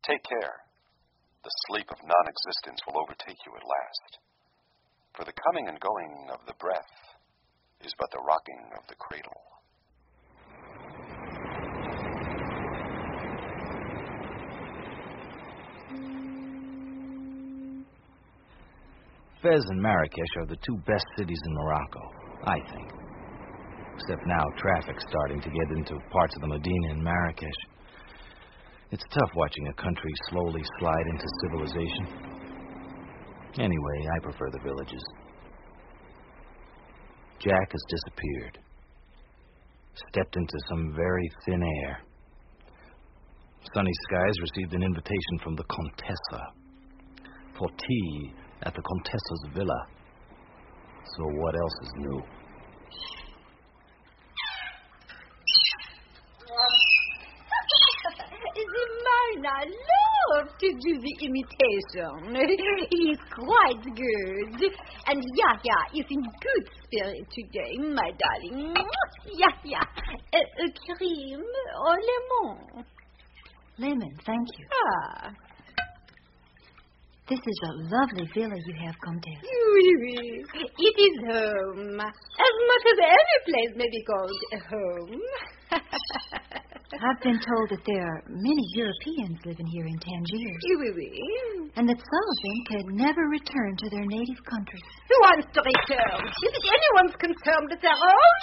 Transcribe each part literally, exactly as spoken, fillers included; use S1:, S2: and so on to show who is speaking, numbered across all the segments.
S1: Take care. The sleep of non-existence will overtake you at last. For the coming and going of the breath is but the rocking of the cradle.
S2: Fez and Marrakesh are the two best cities in Morocco, I think. Except now traffic's starting to get into parts of the Medina and Marrakesh. It's tough watching a country slowly slide into civilization. Anyway, I prefer the villages. Jack has disappeared. Stepped into some very thin air. Sunny Skies received an invitation from the Contessa for tea at the Contessa's villa. So what else is new?
S3: The man I love to do the imitation. He's quite good. And Yahya is in good spirit today, my darling. Yahya, a, a cream or lemon?
S4: Lemon, thank you.
S3: Ah.
S4: This is a lovely villa you have, Comtesse.
S3: Oui, oui. It is home. As much as any place may be called home.
S4: I've been told that there are many Europeans living here in Tangier.
S3: Oui, oui.
S4: And that some of them could never return to their native country.
S3: Who wants to return? Is it anyone's concern but their own?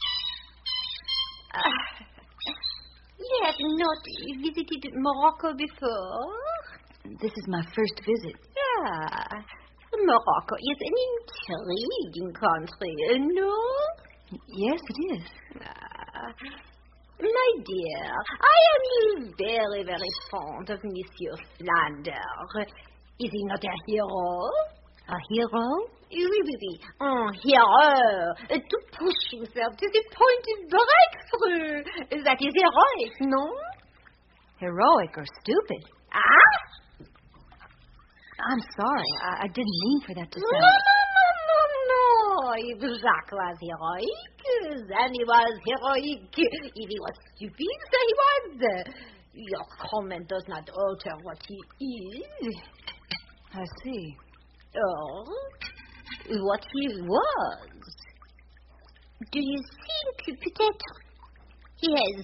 S3: Uh, you have not visited Morocco before?
S4: This is my first visit.
S3: Yeah. Morocco is an intriguing country, no?
S4: Yes, it is.
S3: Ah, my dear, I am very, very fond of Monsieur Flanders. Is he not a hero?
S4: A hero?
S3: Oui, oui, oui. Un hero. To push himself to the point of breakthrough. That is heroic, no?
S4: Heroic or stupid?
S3: Ah?
S4: I'm sorry. I, I didn't mean for that to sound...
S3: No, no, no, no, no. If Jacques was heroic, then he was heroic. If he was stupid, then he was. Your comment does not alter what he is.
S4: I see.
S3: Or what he was. Do you think, peut-être, he has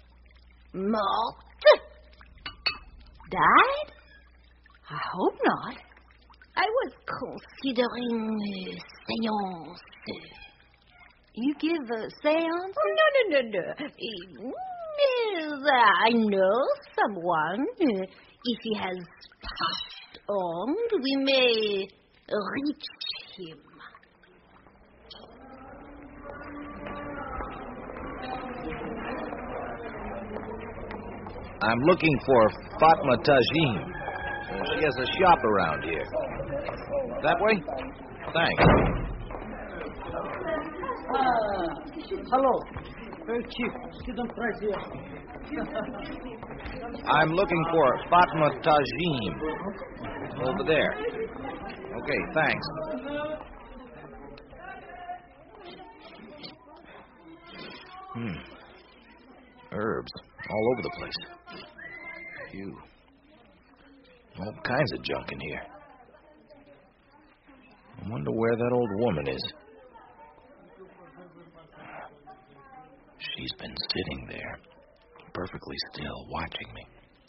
S3: mort?
S4: Died? I hope not.
S3: I was considering a seance.
S4: You give a seance?
S3: Oh, no, no, no, no. Uh, I know someone. Uh, if he has passed on, we may reach him.
S2: I'm looking for Fatma Tajim. She has a shop around here. That way? Thanks.
S5: Uh, hello. Very cheap. Student price here.
S2: I'm looking for Fatma Tajim. Over there. Okay, thanks. Hmm. Herbs all over the place. Phew. All kinds of junk in here. I wonder where that old woman is. She's been sitting there, perfectly still, watching me.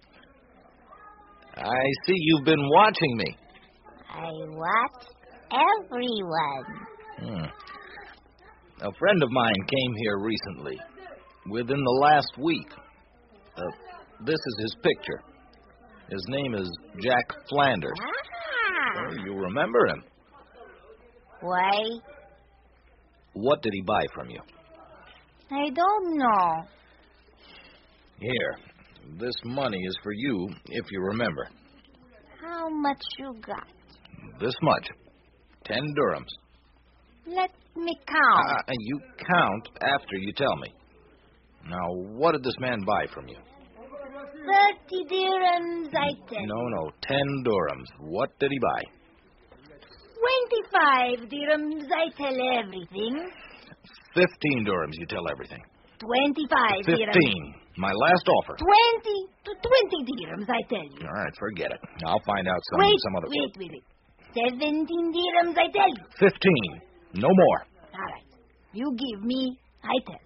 S2: I see you've been watching me.
S3: I watch everyone.
S2: Hmm. A friend of mine came here recently, within the last week. Uh, this is his picture. His name is Jack Flanders.
S3: Ah.
S2: Oh, you remember him.
S3: Why?
S2: What did he buy from you?
S3: I don't know.
S2: Here, this money is for you, if you remember.
S3: How much you got?
S2: This much. Ten dirhams.
S3: Let me count.
S2: Uh, you count after you tell me. Now, what did this man buy from you?
S3: Thirty dirhams, I tell
S2: No, no, ten dirhams. What did he buy?
S3: Twenty-five dirhams, I tell everything.
S2: Fifteen dirhams, you tell everything.
S3: Twenty-five dirhams.
S2: Fifteen. My last offer.
S4: Twenty to twenty dirhams, I tell you.
S2: All right, forget it. I'll find out some,
S4: Wait,
S2: some other...
S4: wait, wait, wait. Seventeen dirhams, I tell you.
S2: Fifteen. No more.
S4: All right. You give me, I tell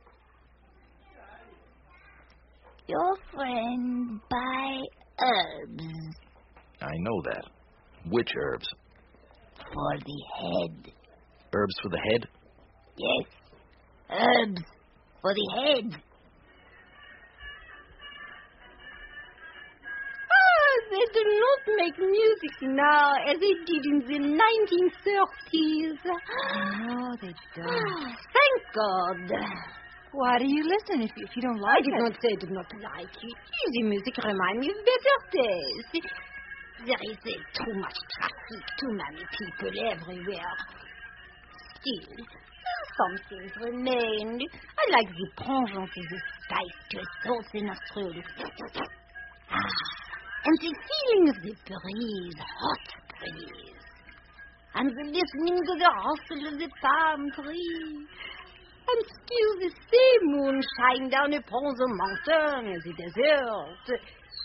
S4: you. Your friend buy herbs.
S2: I know that. Which herbs?
S4: For the head.
S2: Herbs for the head?
S4: Yes. Herbs for the head.
S3: Ah, they do not make music now as they did in the nineteen thirties.
S4: No, they don't.
S3: Thank God.
S4: Why do you listen if you, if you don't
S3: I
S4: like
S3: did
S4: it?
S3: not say I did not like it. Easy music reminds me of better days. There is uh, too much traffic, too many people everywhere. Still, some things remain. I like the pungence of the spice to a saucy nostril. Ah, and the feeling of the breeze, hot breeze. And the listening to the rustle of the palm tree. And still the same moon shine down upon the mountain as the desert.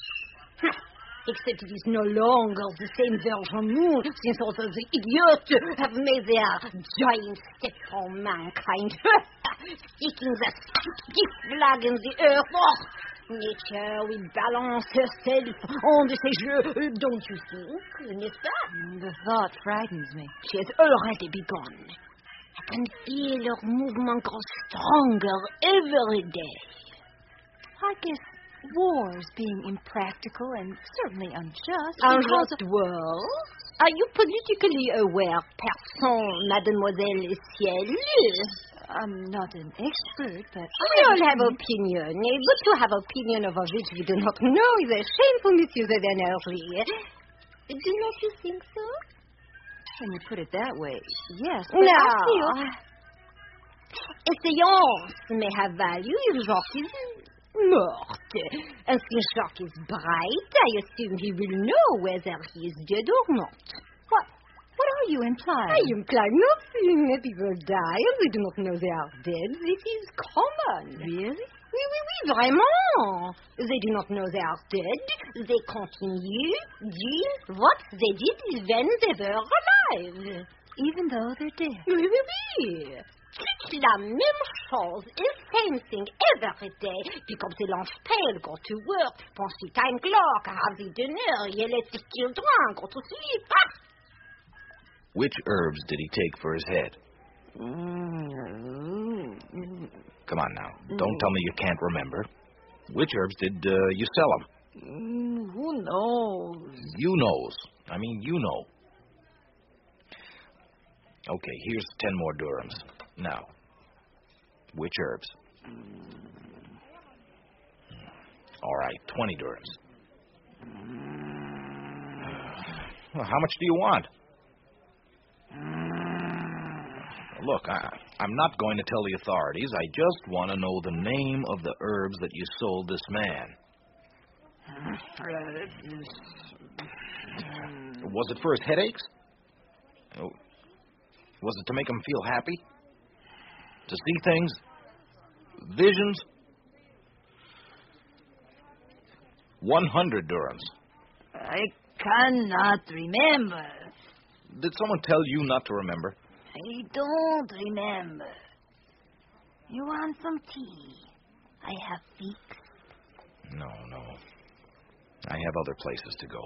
S3: Except it is no longer the same Virgin moon, since all those idiots have made their giant step for mankind, sticking the stiff flag in the earth. Oh, nature will balance herself on ces jeux, don't you think, n'est-ce pas?
S4: The thought frightens me.
S3: She has already begun. I can feel her movement grow stronger every day.
S4: I guess war's being impractical and certainly unjust.
S3: Unjust world? Are you politically aware, person, Mademoiselle Ciel?
S4: I'm not an expert, but...
S3: We all have opinion, eh? But to have opinion over which we do not know is a shameful misuse of energy. Do not you think so?
S4: When you put it that way, yes. But
S3: No.
S4: I feel...
S3: Essayance may have value if Jacques is morte. And since Jacques is bright, I assume he will know whether he is dead or not.
S4: What? What are you implying?
S3: I imply nothing. People die and they do not know they are dead. This is common.
S4: Really?
S3: Oui, oui, oui, vraiment. They do not know they are dead. They continue doing what they did when they were alive.
S4: Even though they're dead?
S3: Oui, oui, oui. C'est la même chose, the same thing every day. Pick up the lunch pail, go to work, punch the time clock, have the dinner, yell at the children, go to sleep. Ah!
S2: Which herbs did he take for his head?
S4: Mm-hmm.
S2: Come on now. Don't tell me you can't remember. Which herbs did uh, you sell him?
S4: Mm, who knows?
S2: You knows. I mean, you know. Okay, here's ten more dirhams. Now, which herbs? All right, twenty dirhams. Well, how much do you want? Look, I, I'm not going to tell the authorities. I just want to know the name of the herbs that you sold this man. Was it for his headaches? Was it to make him feel happy? To see things? Visions? One hundred dirhams.
S4: I cannot remember.
S2: Did someone tell you not to remember?
S4: I don't remember. You want some tea? I have fix.
S2: No, no. I have other places to go.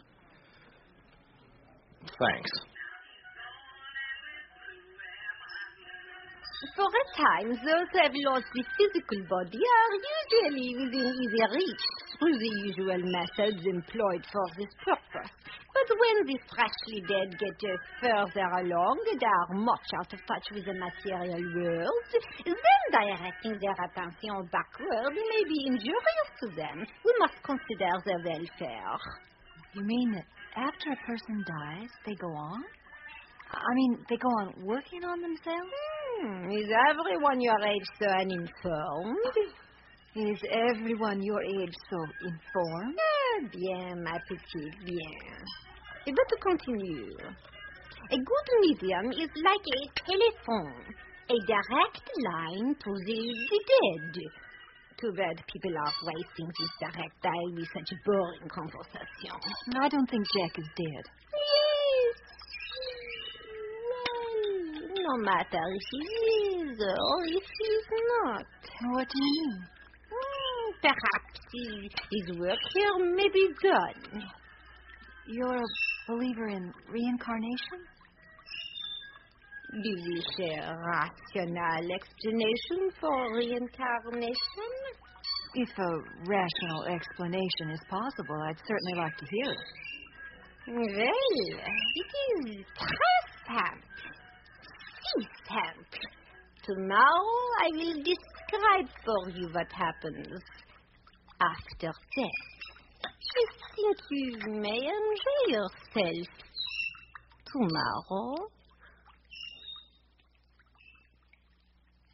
S2: Thanks.
S3: For a time, those who have lost the physical body are usually within easy reach through the usual methods employed for this purpose. But when the freshly dead get uh, further along and are much out of touch with the material world, then directing their attention backward may be injurious to them. We must consider their welfare.
S4: You mean that after a person dies, they go on? I mean, they go on working on themselves?
S3: Hmm, is everyone your age so uninformed?
S4: Is everyone your age so informed?
S3: Ah, bien, ma petite, bien. But to continue, a good medium is like a telephone, a direct line to the, the dead. too bad people are wasting this direct dial with such boring conversation.
S4: I don't think Jack is dead.
S3: Yes. Well, no matter if he is or if he is not.
S4: What do you mean?
S3: Hmm, perhaps he, his work here may be done.
S4: You're a believer in reincarnation?
S3: Do you share a rational explanation for reincarnation?
S4: If a rational explanation is possible, I'd certainly like to hear it.
S3: Well, it is très simple. Si simple. Tomorrow I will describe for you what happens after death. I think you may enjoy yourself tomorrow.